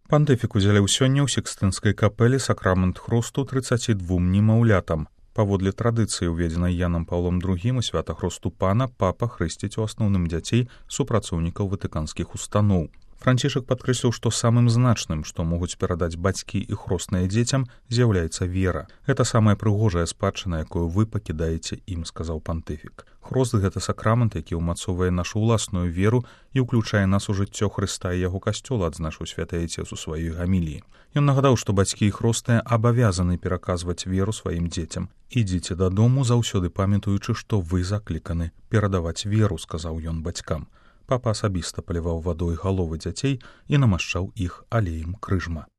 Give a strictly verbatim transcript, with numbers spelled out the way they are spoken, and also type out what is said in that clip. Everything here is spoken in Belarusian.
Пантыфік удзяляў сёння ў Сікстынскай капэлі сакрамент хросту трыццаці двум немаўлятам. Паводле традыцыі, уведзенай Янам Паўлом другім у свята хросту пана, папа хрысціць у асноўным дзяцей супрацоўнікаў ватыканскіх устаноў. Францішак падкрэсліў, што самым значным, што могуць перадаць бацькі і хросныя дзецям, з'яўляецца вера. Гэта самая прыгожая спадчына, якую вы пакідаеце ім, сказаў пантыфік. Хрост — гэта сакрамент, які ўмацоўвае нашу ўласную веру і ўключае нас у жыццё Хрыста і яго касцёла, адзначыў святы айцец у сваёй гаміліі. Ён нагадаў, што бацькі і хросныя абавязаны пераказваць веру сваім дзецям. «Ідзіце дадому, заўсёды памятаючы, што вы закліканы перадаваць веру», сказаў ён бацькам. Папа асабіста паліваў вадой галовы дзяцей і намашчаў іх алеем крыжма.